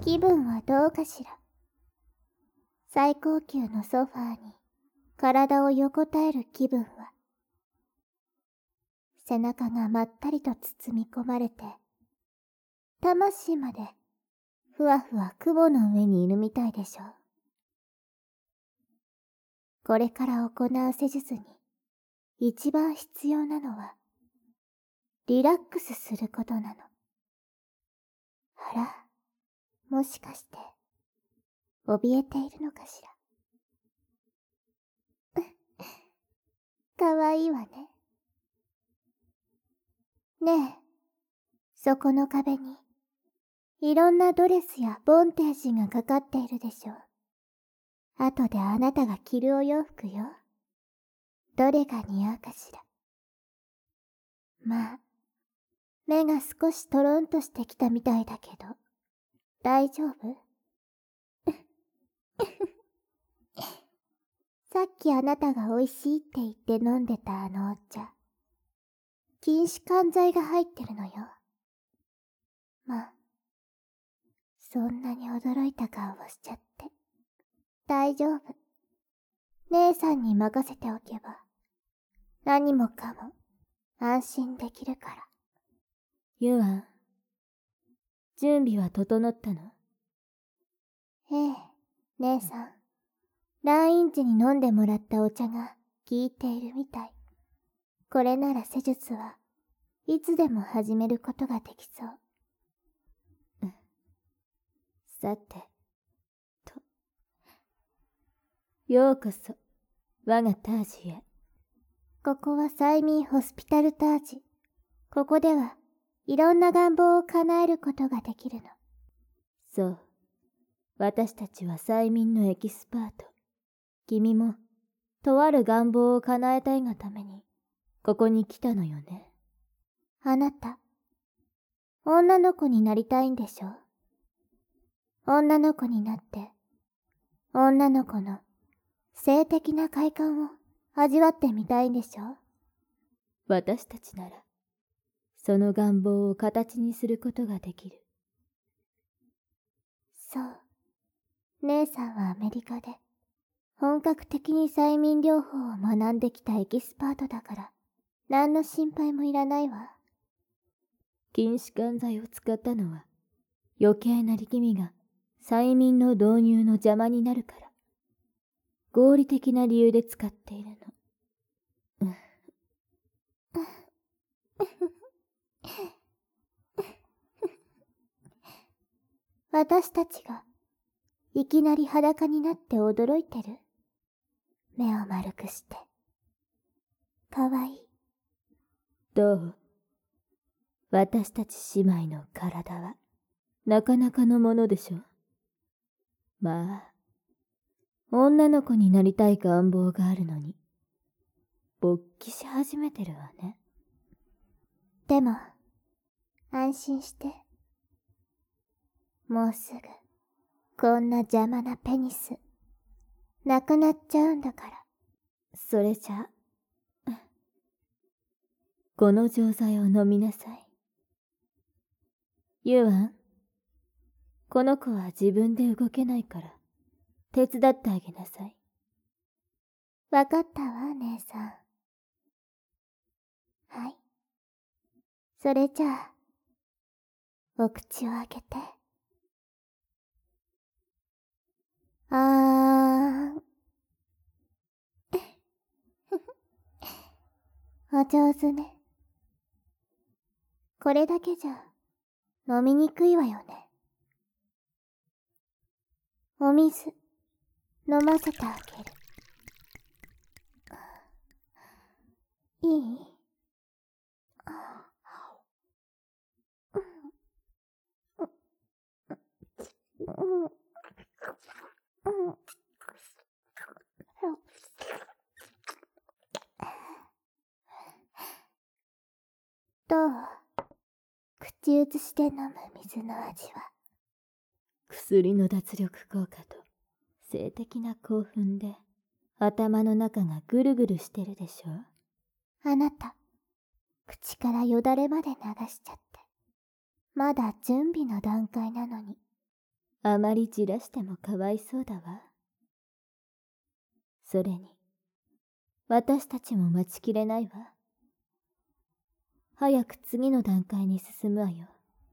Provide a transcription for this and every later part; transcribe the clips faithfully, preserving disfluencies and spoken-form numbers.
気分はどうかしら。最高級のソファーに体を横たえる気分は。背中がまったりと包み込まれて、魂までふわふわ雲の上にいるみたいでしょう。これから行う施術に一番必要なのは、リラックスすることなの。あら、もしかして、怯えているのかしら。かわいいわね。ねえ、そこの壁に、いろんなドレスやボンテージがかかっているでしょう。後であなたが着るお洋服よ。どれが似合うかしら。まあ、目が少しトロンとしてきたみたいだけど、大丈夫？さっきあなたが美味しいって言って飲んでたあのお茶、筋弛緩剤が入ってるのよ。まあ、そんなに驚いた顔をしちゃって。大丈夫。姉さんに任せておけば、何もかも安心できるから。 ユアン、準備は整ったの？ ええ、姉さん。来院時に飲んでもらったお茶が効いているみたい。これなら施術はいつでも始めることができそう。 うん。さて、と。ようこそ、我がタージへ。 ここは催眠ホスピタルタージ。ここではいろんな願望を叶えることができるの。 そう。私たちは催眠のエキスパート。君も、とある願望を叶えたいがために、ここに来たのよね。 あなた、女の子になりたいんでしょ？女の子になって、女の子の性的な快感を味わってみたいんでしょ？ 私たちなら、その願望を形にすることができる。 そう。姉さんはアメリカで、本格的に催眠療法を学んできたエキスパートだから、何の心配もいらないわ。 筋弛緩剤を使ったのは、余計な力みが催眠の導入の邪魔になるから、合理的な理由で使っているの。 私たちが、いきなり裸になって驚いてる？目を丸くして。かわいい。 どう？私たち姉妹の体は、なかなかのものでしょ。まあ、女の子になりたい願望があるのに、勃起し始めてるわね。 でも、安心して。もうすぐ、こんな邪魔なペニス、なくなっちゃうんだから。 それじゃ、この錠剤を飲みなさい。ユアン、この子は自分で動けないから、手伝ってあげなさい。 わかったわ、姉さん。はい。それじゃあ、お口を開けて。あーん。お上手ね。これだけじゃ、飲みにくいわよね。お水、飲ませてあげる。いい？どう？口移しで飲む水の味は。 薬の脱力効果と性的な興奮で頭の中がぐるぐるしてるでしょ。 あなた、口からよだれまで流しちゃって。まだ準備の段階なのに。 あまりじらしてもかわいそうだわ。それに、私たちも待ちきれないわ。早く次の段階に進むわよ。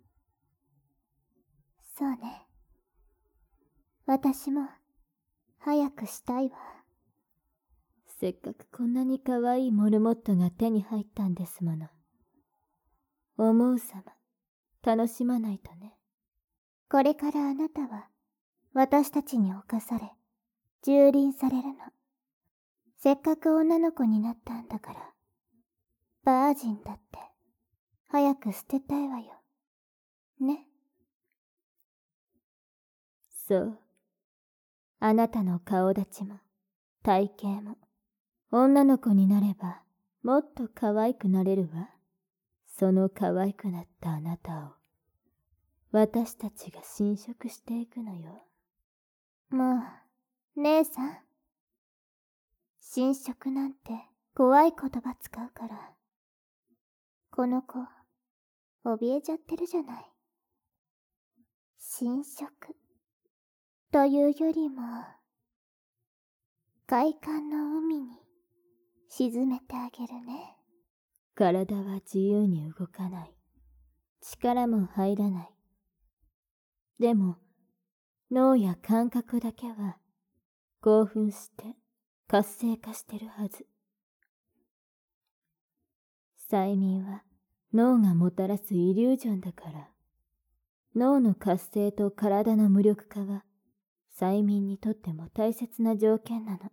そうね。私も、早くしたいわ。 せっかくこんなにかわいいモルモットが手に入ったんですもの。思うさま、楽しまないとね。 これからあなたは、私たちに侵され、蹂躙されるの。せっかく女の子になったんだから、バージンだって、早く捨てたいわよ。ね。 そう。あなたの顔立ちも、体型も、女の子になれば、もっと可愛くなれるわ。その可愛くなったあなたを、私たちが侵食していくのよ。 もう、姉さん。侵食なんて怖い言葉使うから。この子、怯えちゃってるじゃない。侵食。というよりも、快感の海に沈めてあげるね。 体は自由に動かない。力も入らない。でも、脳や感覚だけは、興奮して活性化してるはず。催眠は脳がもたらすイリュージョンだから、脳の活性と体の無力化は、催眠にとっても大切な条件なの。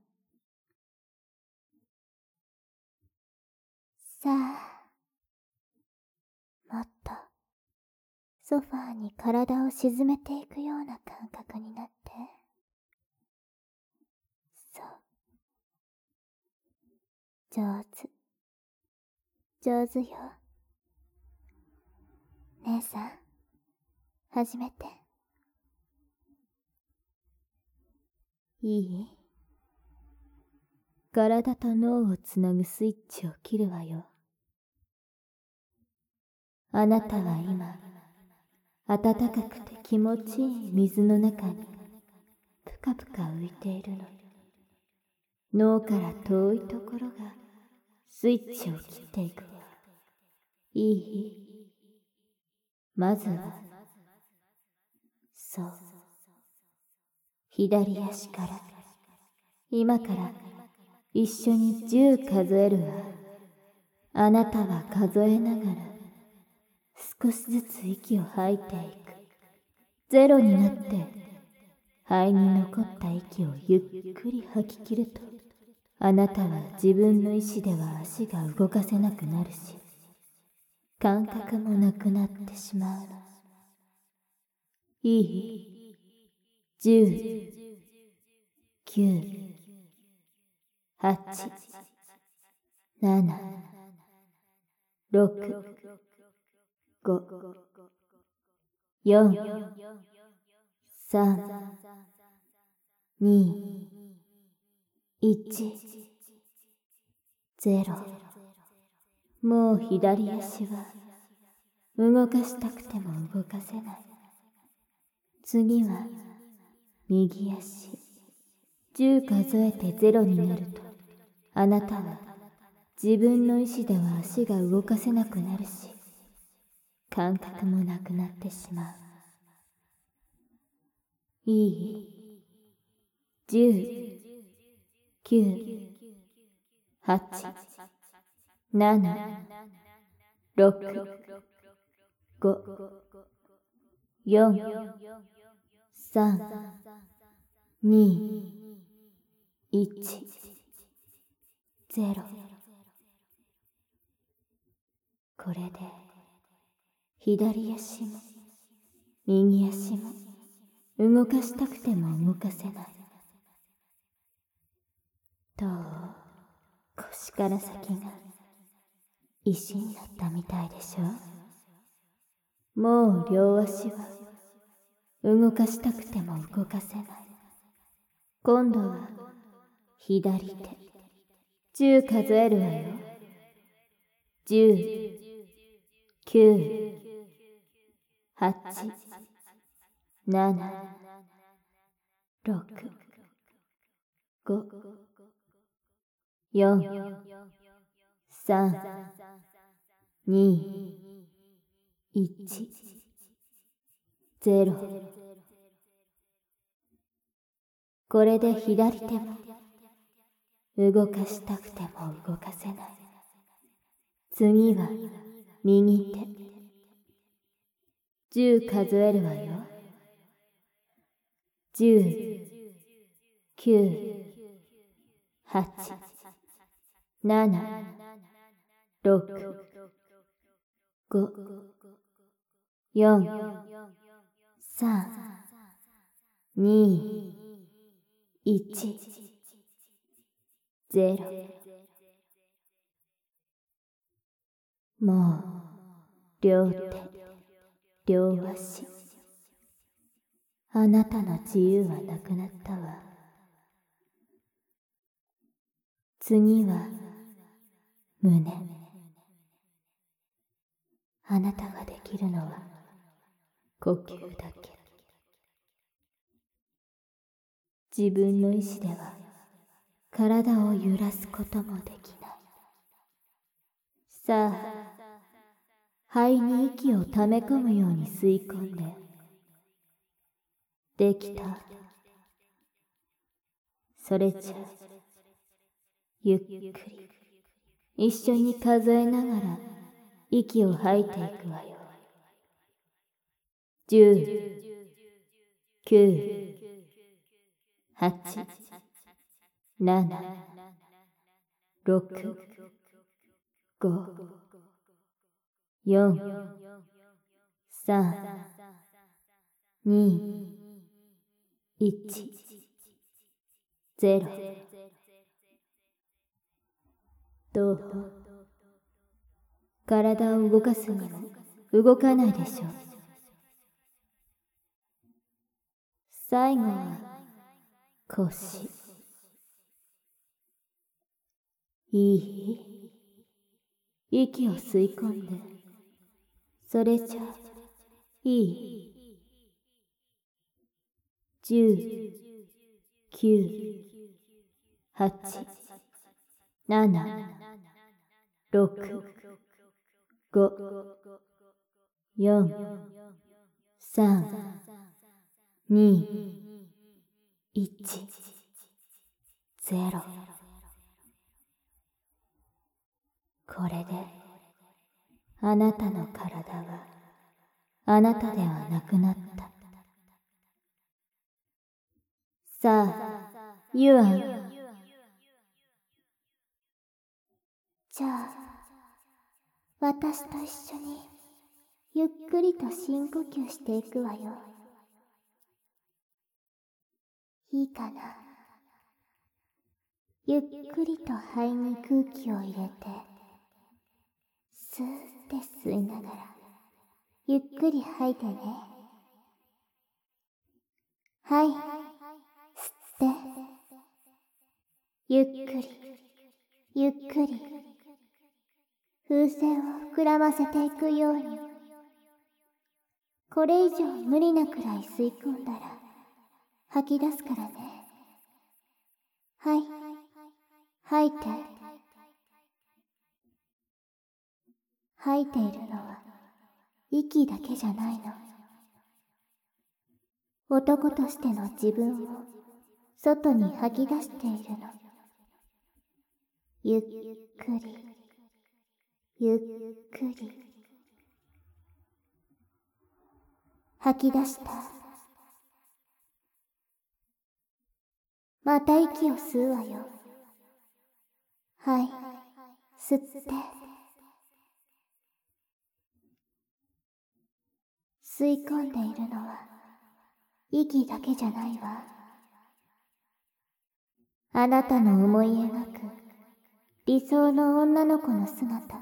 さあ、もっと、ソファーに体を沈めていくような感覚になって。そう。上手。上手よ。姉さん、始めて。 いい？体と脳をつなぐスイッチを切るわよ。あなたは今、暖かくて気持ちいい水の中に、ぷかぷか浮いているの。脳から遠いところが、スイッチを切っていくわ。いい？まずは、そう。左足から、今から一緒に十数えるわ。あなたは数えながら、少しずつ息を吐いていく。ゼロになって、肺に残った息をゆっくり吐き切ると、あなたは自分の意志では足が動かせなくなるし、感覚もなくなってしまうの。いい？十、九、八、七、六、五、四、三、二、一、ゼロ。もう左足は動かしたくても動かせない。次は右足。十数えてゼロになると、あなたは自分の意志では足が動かせなくなるし、感覚もなくなってしまう。いい？十、九、八、七、六、五、四、三、二、一、ゼロ。これで、左足も、右足も、動かしたくても動かせない。どう？腰から先が、石になったみたいでしょ？もう両足は、動かしたくても動かせない。今度は、左手。十数えるわよ。十、九、八、 なな、ろく、ご、よん、さん、に、いち、ゼロ。これで左手も動かしたくても動かせない。次は右手。十数えるわよ。十、九、八、七、六、五、四、三、二、一、ゼロ。もう、両手、両足。あなたの自由はなくなったわ。次は、胸。あなたができるのは、呼吸だけ。自分の意志では、体を揺らすこともできない。さあ、肺に息を溜め込むように吸い込んで。できた。それじゃ、ゆっくり、一緒に数えながら、息を吐いていくわよ。十、九、八、七、六、五、四、三、二、一、ゼロ。どう？体を動かすにも動かないでしょう。最後は腰。いい？息を吸い込んで。それじゃいい。十、九、八、七、六、五、四、三、二、一、ゼロ。これで、あなたの体は、あなたではなくなった。さあ、ユアン。 じゃあ、私と一緒に、ゆっくりと深呼吸していくわよ。いいかな。ゆっくりと肺に空気を入れて、スーって吸いながら、ゆっくり吐いてね。はい、吸って。ゆっくり、ゆっくり。風船を膨らませていくように。これ以上無理なくらい吸い込んだら、吐き出すからね。はい、吐いて。吐いているのは、息だけじゃないの。男としての自分を、外に吐き出しているの。ゆっくり、ゆっくり。吐き出した。また息を吸うわよ。はい、吸って。吸い込んでいるのは、息だけじゃないわ。あなたの思い描く理想の女の子の姿。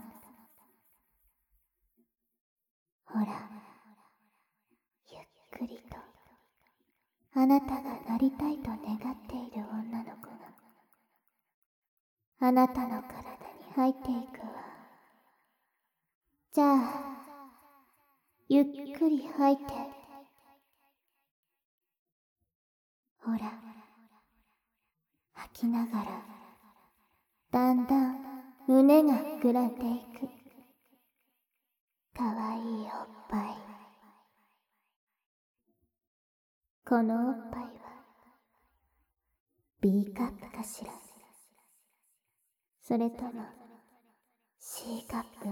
ほら、ゆっくりと、あなたがなりたいと願っている女の子が、あなたの体に入っていくわ。じゃあ、ゆっくり吐いて。 ほら、吐きながら、だんだん胸が膨らんでいく。かわいいおっぱい。このおっぱいは B カップかしら、それとも C カップ？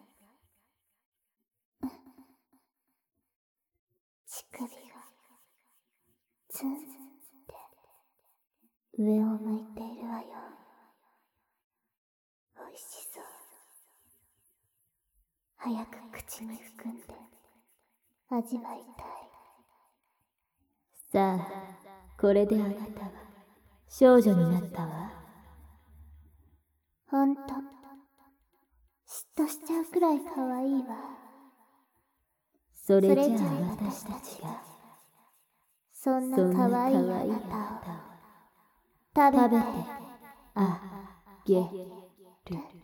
乳首がツンって上を向いているわよ。おいしそう。早く口に含んで味わいたい。 さあ、これであなたは少女になったわ。 ほんと、嫉妬しちゃうくらいかわいいわ。 それじゃあ私たちがそんなかわいいあなたを食べてあげる。